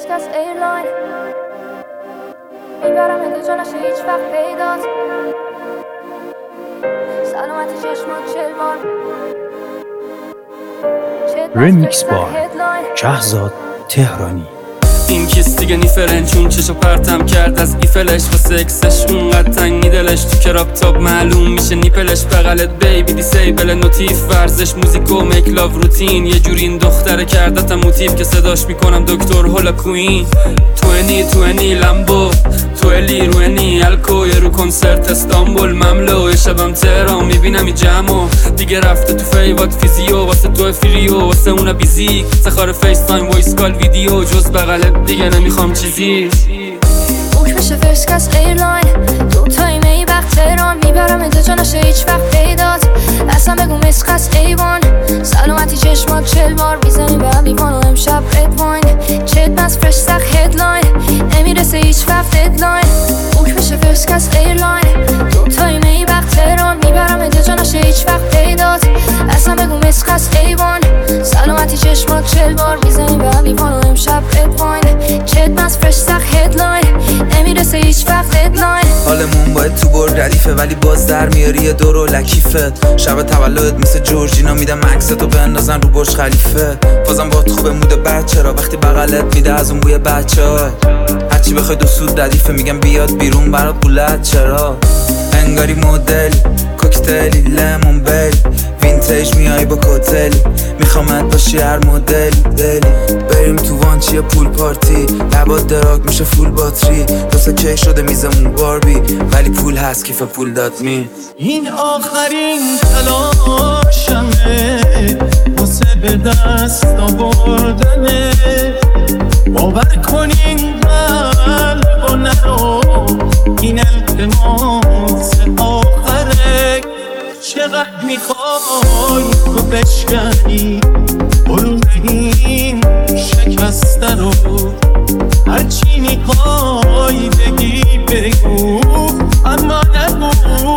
فرسکس ایرلاین میبرم انده جا نشه هیچ وقت پیدات سلامتی چشمات چلوان رمیکس بار شهزاد تهرانی. این کیس دیگه نیفرن چون چشو پرتم کرد از ایفلش و سکسش اونقدر تنگ نیدلش تو کراب تاب معلوم میشه نیپلش بغلت بیبی دیسیبل نوتیف ورزش موزیک و میک لاو روتین یه جوری این دختره کردتم موتیف که صداش میکنم دکتر هولا کوین 2020 لمبو تو الی روینی الکو یه رو کنسرت استانبول مملو یه شبم تهران میبینم این جمعو دیگه رفته تو فیوات فیزیو واسه تو فریو واسه اونا بیزیک سخار فیس تایم وایس کال ویدیو جز بغلت دیگه نمیخوام چیزی بوک بشه فرسکس ایرلاین تو تایمه وقت تهران میبرم انده جا نشه هیچ وقت پیدات اصلا بگو مسخص ایوان سلامتی چشمات چلوار میزنی به هم لیوان و امشب رد واین چت بس فرش سخ هدلاین نمیرسه هیچ وقت ددلاین بوک بشه فرسکس ایرلاین تو تایمه وقت تهران میبرم انده جا نشه هیچ وقت پیدات اصلا بگو مسخص ایوان سلامتی چشمات چلوار میزنی به هم لیوان و امشب رد واین چت بس فرش سخ هدلاین نمیرسه هیچ وقت ددلاین حالمون باید تو بر ردیفه ولی باز در میاری یه دور و لکیفت شب تولدت مثل جورجینا میدم عکستو بندازن رو برج خلیفه بازم باید خوبه مود بچه را وقتی بغلت میده از اون بوی بچه ها هرچی بخوای دو سود ردیفه میگم بیاد بیرون برات بولد چرا انگاری مدل کوکتلی لیمون بیل وینتیج میای با کوتلی میخوامت باشی هر مدل دلی بریم تو وانچی پول پارتی لبات دراگ میشه فول باتری دوستا کیک شده میزمون باربی ولی پول هست کیف پول داد می این آخرین تلاشمه واسه به دست آوردنه باور کنین قلب و نرو این التماس آخره چقدر میخوای تو بشکنی برو این شکسته رو هرچی میخوای بگی بگو اما نگو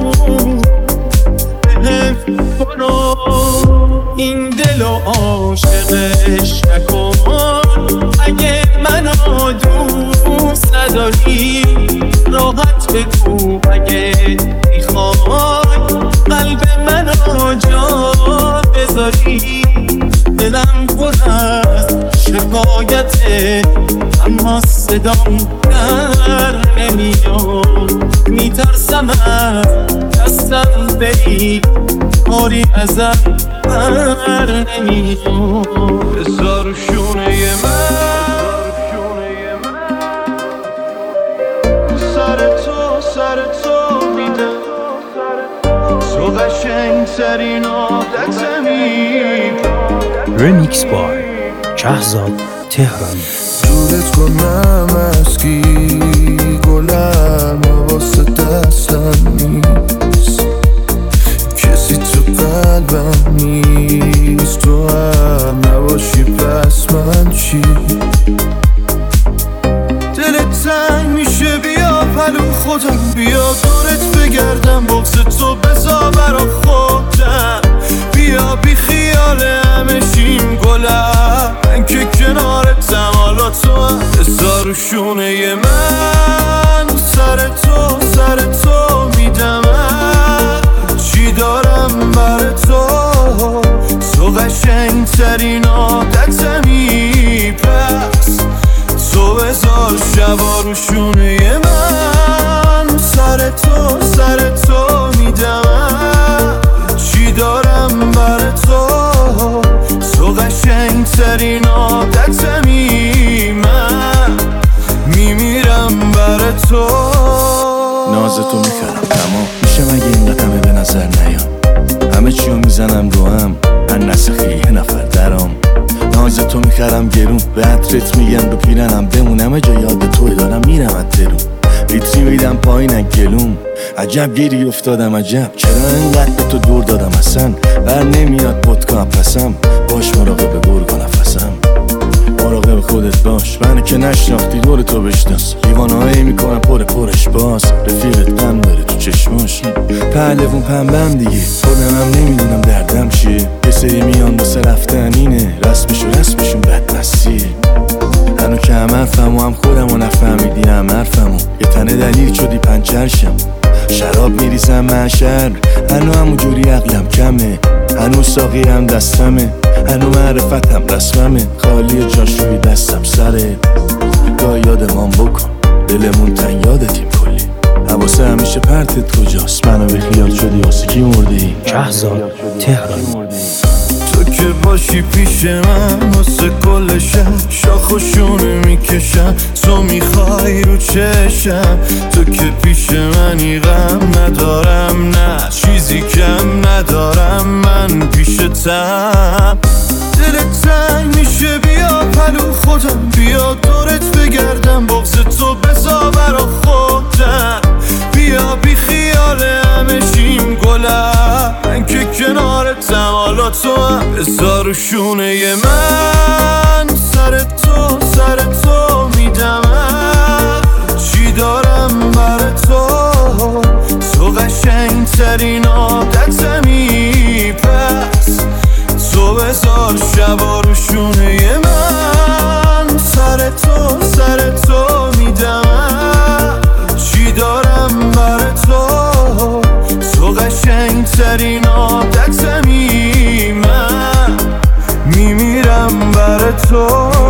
بهم برو این دل و عاشقش نکن اگه منو دوست نداری راحت بگو اگه میخوای قلب منو جا بذاری دلم پر از شکایته اما صدام در نمیاد میترسم از دستم بری کاری ازم بر نمیاد بذار شونه من سر تو میدم تو قشنگ ترین عادتمی رمیکس بار شهزاد تهرانی. جورت کنم اسکی گلم واسه دستم نیست کسی تو قلبم نیست تو هم نباشی پس من چی دلت تنگ میشه بیا پلو خودم بیا دورت بگردم بغض تو بذار برا خودم بیا بی خیال همه شیم گلم من که کنارتم حالا تو هم بذار شونه من سر تو میدم چی دارم بر تو قشنگ ترین عادتمی پس تو بذار شبا رو شونه من سر تو میدم چی دارم بر تو قشنگ ترین عادتمی من میمیرم بر تو نازتو میخرم تمام میشه مگه این قدمه به نظر نیام همه چیو میزنم رو هم هر نسخی یه نفر درام نازتو میخرم گرون به عطرت میگم رو پیرنم بمونم جا یاد توی دارم میرم از درون لیتری میدم پایین گلوم عجب گیری افتادم عجب چرا اینقدر به تو دور دادم اصلا بر نمیاد پتکا پسم باش مراقب گرگ و نفسم مراقب خودت باش منو که نشناختی دور تو بشناس دیوانهایی میکنم پرش باز رفیقت غم داره تو چشماش پهلوون پنبم دیگه خودم هم نمیدونم دردم چیه سری میان واسه رفتن اینه رسمشون بدمستیه هنو که دلیل شدی پنچرشم، شراب میریزم معشر، هنو همونجوری عقلم کمه، هنو ساقی هم دستمه، هنو معرفتم رسممه، خالی جاش روی دستم سره. گاه یادمان بکن دلمون تنگ یادتیم کلی، حواسه همیشه پرتت کجاست، منو به خیال شدی واسه کی مردی؟ شهزاد تهرانی. تو که باشی پیش من واسه کل شب شاخ و شونه میکشم، تو میخوای رو چشم، تو که پیش منی غم ندارم، نه چیزی کم ندارم من پیشتم. دلت تنگ میشه بیا پلو خودم، بیا دورت بگردم، بغض تو بذار برا خودم، بیا بی خیال همه شیم گلم، من که کنارتم حالا تو هم بذار رو شونه من، سر تو میدمم، چی دارم بر تو قشنگ ترین عادتمی، پس تو بذار شبا رو شونه من، سر تو میدمم، چی دارم بر تو قشنگ ترین عادتمی، من میمیرم بر تو.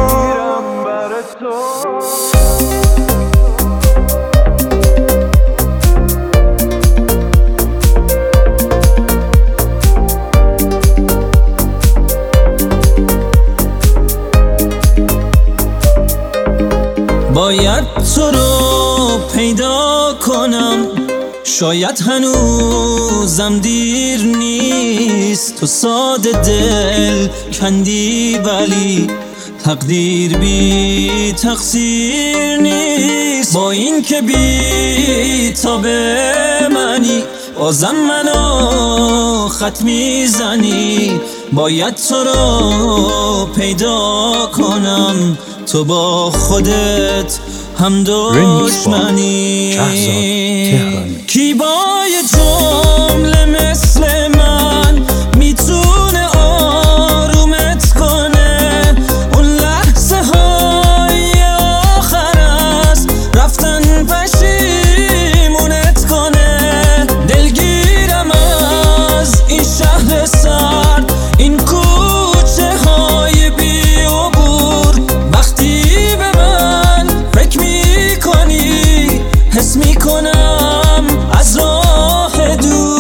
باید تو رو پیدا کنم، شاید هنوزم دیر نیست، تو ساده دل کندی ولی تقدیر بی تقصیر نیست، با این که بی تاب منی بازم منو خط میزنی، باید تو رو پیدا کنم، تو با خودت هم دشمنی. کی با یه جمله مثل من میتونه آرومت کنه، اون لحظه های آخر است رفتن پشیمونت کنه، دلگیرم از این شهر سرد، این کوچه های بی عبور، وقتی به من فکر میکنی حس میکنم از راه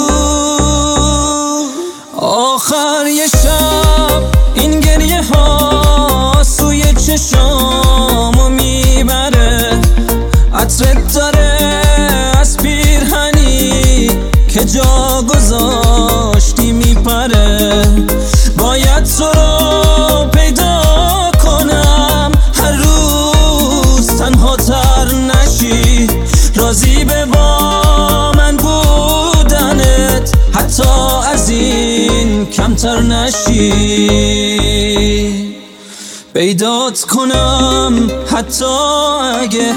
دور، آخر یه شب این گریه ها سوی چشامو میبره، عطرت داره از پیرهنی که جا گذاشتی میپره، باید تو رو پیدا کنم، هر روز تنها تر نشی، راضی به با من بودنت حتی از این کمتر نشی، پیدات کنم حتی اگه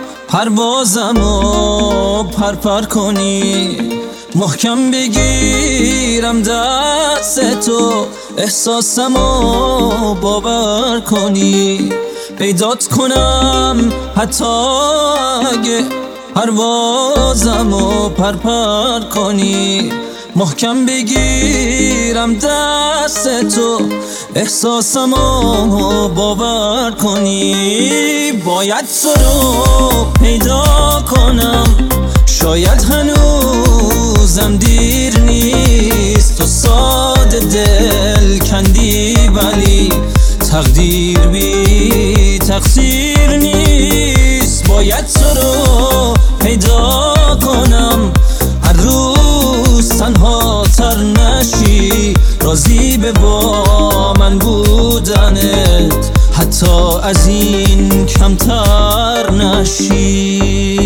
پروازمو پرپر کنی، محکم بگیرم دست تو احساسمو باور کنی، پیدات کنم حتی اگه پروازمو پرپر کنی، محکم بگیرم دست تو احساسمو باور کنی، باید تو رو پیدا کنم، شاید هنوزم دیر نیست، تو ساده دل کندی ولی تقدیر بی تقصیر نیست، باید تو رو پیدا کنم، هر روز تنها تر نشی، راضی به با من بودنت حتی از این کمتر نشی.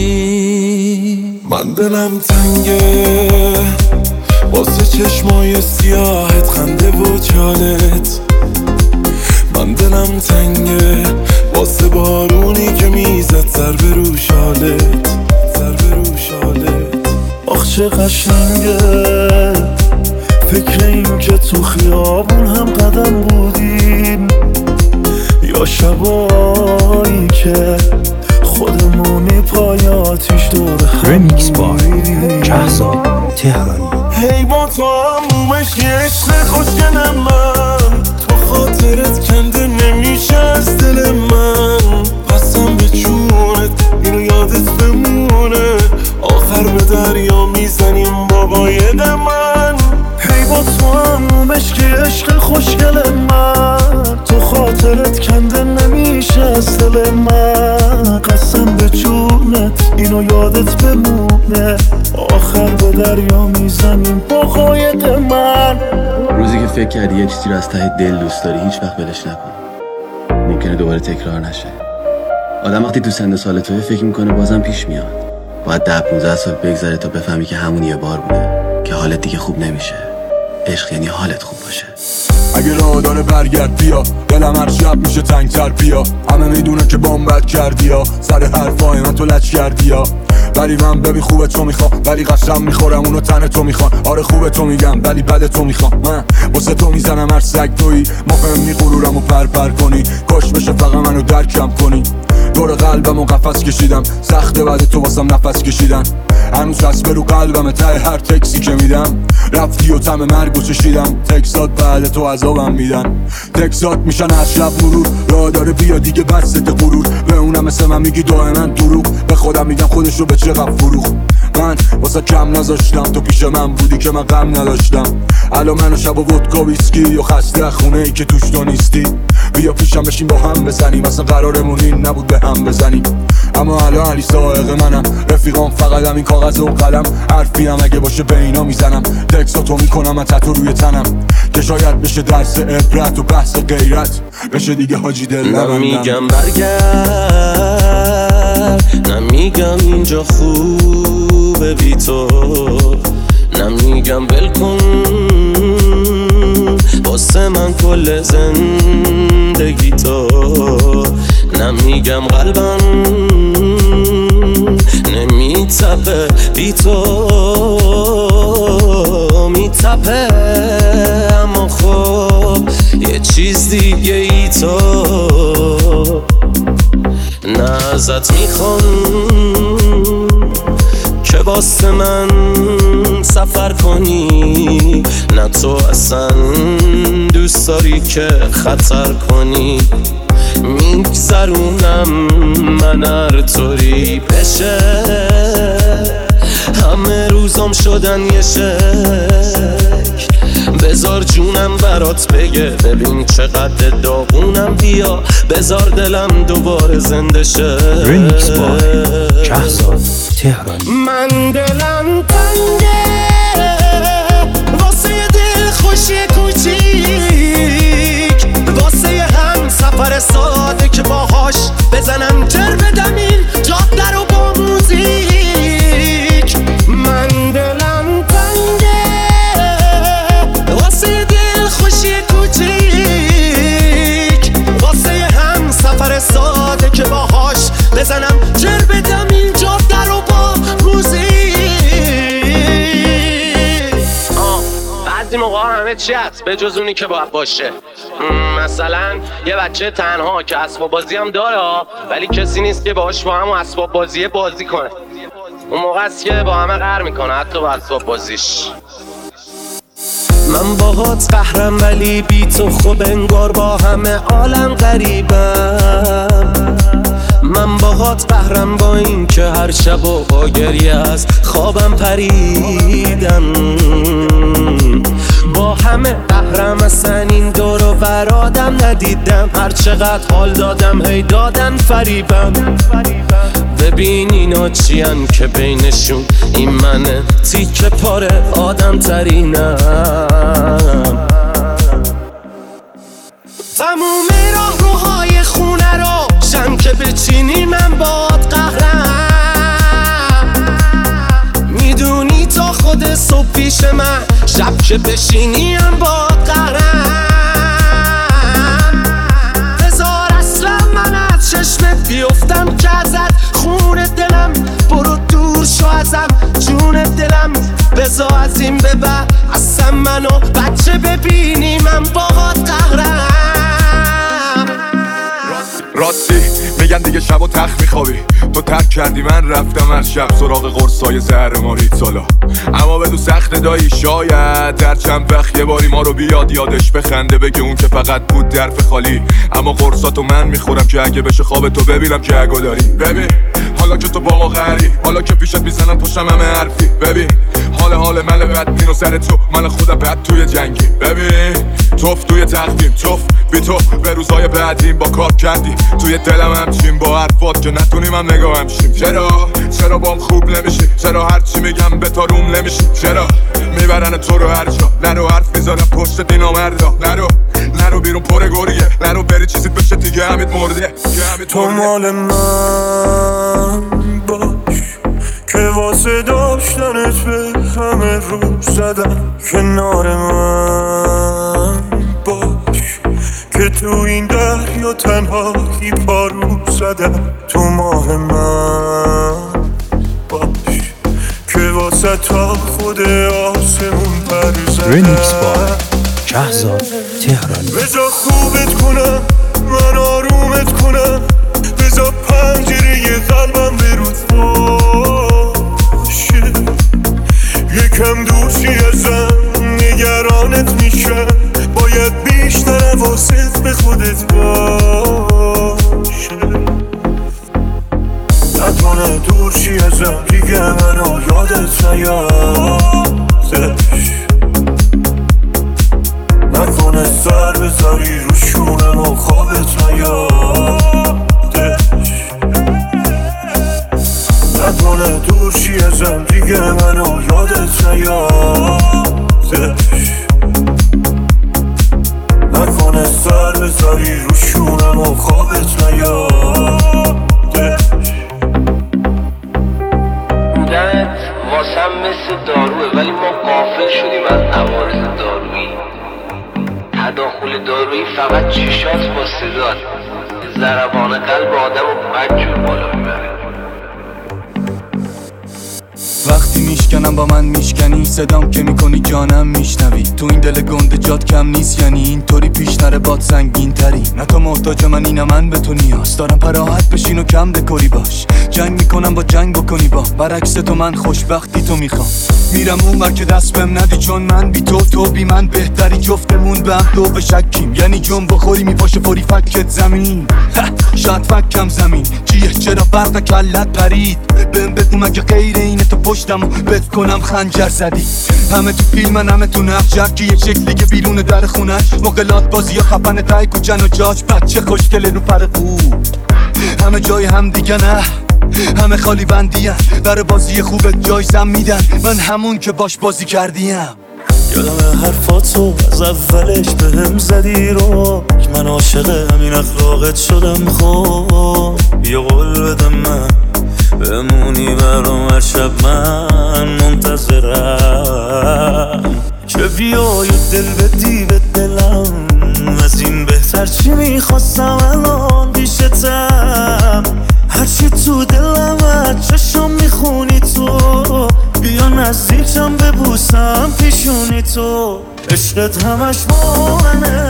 من دلم تنگه واسه چشمای سیاهت، خنده و چالت، من دلم تنگه واسه بارونی که میزد سر به رو شالت، آخ چه قشنگه فکر این که تو خیابون هم قدم بودیم، یا شبایی که خودمونی پای آتیش دور رمیکس بار کهزاد تهرانی. هی با تو همومش یه عشق خوشگلم من، تو خاطرت کنده نمیشه از دل من. قسم به جونت اینو یادت بمونه، آخر به دریا میزنیم بابای من. هی با تو همومش که عشق خوشگل من، تو خاطرت کنده نمیشه از دل من. قسم به جونت اینو یادت بمونه، آخر به دریا میزنیم با قایق من. روزی که فکر کردی یه چیزی رو از ته دل دوست داری هیچ وقت ولش نکن، ممکنه دوباره تکرار نشه. آدم وقتی تو سن سال توی فکر میکنه بازم پیش میاد، باید 10-15 سال بگذره تا بفهمی که همون یه بار بوده که حالت دیگه خوب نمیشه. عشق یعنی حالت خوب باشه. اگه راه داره برگرد بیا، دلم هر شب میشه تنگتر بیا. همه میدونه که بامبت کردی یا سر حرفای من تو لچ کردی یا، ولی من ببین خوبه تو میخوام، ولی قسم میخورم اونو تن تو میخوام. آره خوبه تو میگم ولی بده تو میخوام، من واسه تو میزنم هر سگ تویی. مفهمی غرورم و پر کنی، کاش بشه فقط منو درکم کنی. دور قلبم و قفس کشیدم، سخته بعد تو واسم نفس کشیدن. هنوز هست برو قلبم ته هر تکسی که میدم. رفتی و تم مرگو چشیدم، تکسات بعد تو عذابم میدن. تکسات میشن از شب مرور، راه داره بیا دیگه بسته غرور. به اونم مثل من میگی دائما دروغ، به خودم میگم خودشو به چقدر فروخ. من واسه کم نذاشتم، تو پیش من بودی که من غم نداشتم. الان منو شب و ودکا ویسکی و خسته خونه ای که توش تو نیستی. بیا پیشم بشین با هم بزنیم، اصلا قرارمون این نبود به هم بزنیم. اما الان علی سائق منم، رفیقام فقط همین کاغذ و قلم. حرفی هم اگه باشه به اینا میزنم، تکساتو میکنم من تتو روی تنم، که شاید بشه درس عبرت و بحث غیرت بشه دیگه حاجی دل نبندم. نمیگم برگرد، نمیگم اینجا خوبه بی تو، نمیگم بلکن واسه من کل زندگی تو، نمیگم قلبم نمیتپه بی تو، میتپه اما خب یه چیز دیگه ای تو. نه ازت میخوام که واسه من سفر کنی، نه تو اصلا دوست داری که خطر کنی. میگذرونم من هر طوری بشه، همه روزام شدن یه شک. بذار جونم برات بگه ببین چقدر داغونم، بیا بذار دلم دوباره زنده شه. رمیکس بار کهزاد تهرانی. من دلم تنگه واسه دل خوشی کوچیک، واسه هم سفر ساده که باهاش بزنم تر بدم این جاده رو با موزیک. من دلم تنگه واسه دل خوشی کوچیک، واسه هم سفر ساده که باهاش بزنم تر بدم این جاده رو با موزیک. بعضی موقع همه چی هست به جز اونی که باید باشه. مثلا یه بچه تنها که اسباب بازی هم داره ولی کسی نیست که باهاش با هم اسباب بازی بازی کنه. اون موقع است که با همه قهر میکنه حتی با اسباب بازیش. من باهات قهرم ولی بی تو خوب انگار با همه عالم غریبم. من باهات قهرم با این که هر شب و با گریه از خوابم پریدم. با همه قهرم اصلا این دور و بر آدم ندیدم. هر چقدر حال دادم هی دادن فریبم. ببین اینا چیان که بینشون این منه تیکه پاره آدم ترینم. تموم راه روهای خونه رو شم که بچینی من باد قهرم. میدونی تا خود صبح پیش من شب که بشینی هم باد قهرم. بذار اصلا من از چشمت بیفتم که ازت خون دلم برو دور شو ازم جون دلم. بذار از این به بعد اصلا منو بچه ببینی من باد قهرم. راستی میگن دیگه شب و تخت میخوابی، تو ترک کردی من رفتم از شب سراغ قرصای زهر مارید سالا. اما بدو سخت دایی شاید در چند وقت یه باری ما رو بیاد یادش بخنده، بگه اون که فقط بود درف خالی. اما قرصاتو من میخورم که اگه بشه خواب تو ببینم که اگه داری. ببین حالا که تو با ما غری، حالا که پیشت میزنم پشتم همه حرفی. ببین حال من بدبین و سر تو من خودم بد توی جنگی. ببین توف توی تقدیم، توف بی تو به روزای بعدیم با کار کردی توی دلم همچین با حرفات که نتونیم هم نگاه همشیم. چرا بام خوب نمیشی؟ چرا هرچی میگم به تا روم نمیشی؟ چرا میبرن تو رو هر جا؟ نرو حرف میذارم پشت دینا مردا، نرو بیرون پر گوریه، نرو بری چیزی بشه دیگه همید مرده. تو مال من باش که واسه داشتنت به همه رو زدم، کنار من باش که تو این دریا تنهایی پارو زدم. تو ماه من باش که واسه تا خود آسمون پر زدم. ریمیکس با شهزاد تهرانی. بذار خوبت کنم من آرومت کنم، بذار پنجره قلبم برود باشه، یکم دوشی ازم نگرانت میشم، باید بیشتر حواست به خودت باشه. نکنه دوشی ازم دیگه منو یادت نیادش، نکنه سر بذاری رو شونم و خوابت نیادش، نکنه دوشی ازم دیگه منو یادت نیادش، نکنه سر بذاری رو شونم و خوابت نیادش. بودنت واسم مثل داروه ولی ما غافل شدیم از عوارض دارویی. تداخل دارویی فقط چشات با صدات، ضربان قلب آدم رو بدجور بالا میبره. وقتی میشکنم با من میشکنی، صدام که میکنی جانم میشنوی. تو این دل گنده جات کم نیست، یعنی اینطوری پیش نره باد سنگین تری. نه تو محتاج من اینم من به تو نیاز دارم، پراحت بشین و کم دکوری باش. جنگ میکنم با جنگ بکنی با برعکس تو من خوشبختی تو میخوام. میرم اونور که دست بهم ندی، چون من بی تو بی من بهتری. جفتمون به هم دو به شکیم، یعنی جون بخوری میپاشه فوری فکت زمین. شاید فکم زمین چیه؟ چرا برق کلت پرید؟ بهم بگو مگه غیر اینه تو پشتمو بت کنم خنجر زدی؟ همه تو فیلمن همه تو نقجر که یه شکلی که بیرون در خونش مقلات بازی یا خفن تای کوچن و جاش بچه خوشگله رو پر خوب. همه جای هم دیگه نه، همه خالی بندیم، برای بازی خوبت جایزم میدن. من همون که باش بازی کردیم. یادم حرفاتو از اولش بهم زدی رو، من عاشق همین اخلاقت شدم. خب یه قول بدم من بمونی برام هر شب، من منتظرم که بیای دل بدی به دلم. از این بهتر چی میخواستم الان پیشتم، هرچی تو دلم از چشم میخونی تو. بیا نزدیکم ببوسم پیشونی تو، عشقت همش مانه.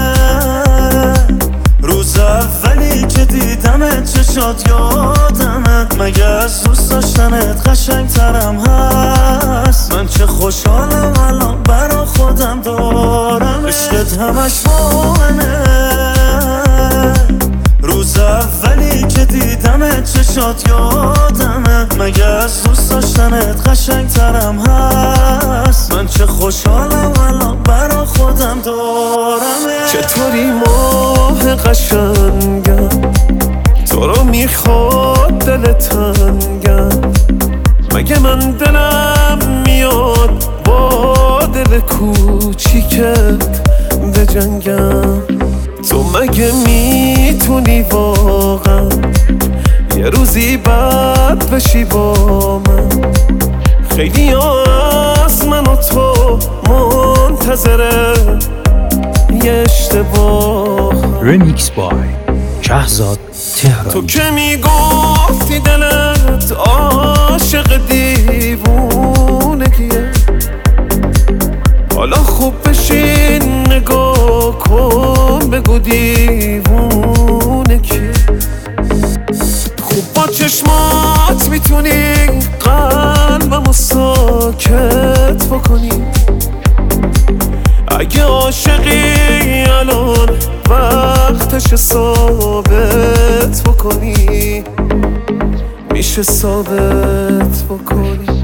روز اولی که دیدمت چشات یادمه، مگه از دوست داشتنت قشنگ ترم هست؟ من چه خوشحالم الان برا خودم دارم. عشقت همش مانه. روز اولی که دیدمت چشات یادمه، مگه از دوست داشتنت قشنگ ترم هست؟ من چه خوشحالم الان برا خودم دارم. چطوری ماه قشنگم، تو رو میخواد دل تنگم، مگه من دلم میاد با دل کوچیکت بجنگم؟ تو مگه میتونی واقعا یه روزی بد بشی با من؟ خیلی از من و تو منتظره یه اشتباه. ریمیکس بای شهزاد تهرانی. تو که میگفتی دلت عاشق دیوونگیه، حالا خوب بشین نگاه کن بگو دیوونه کیه خوب با چشمات میتونی قلبمو ساکت بکنی اگه عاشقی الان وقتش ثابت بکنی میشه ثابت بکنی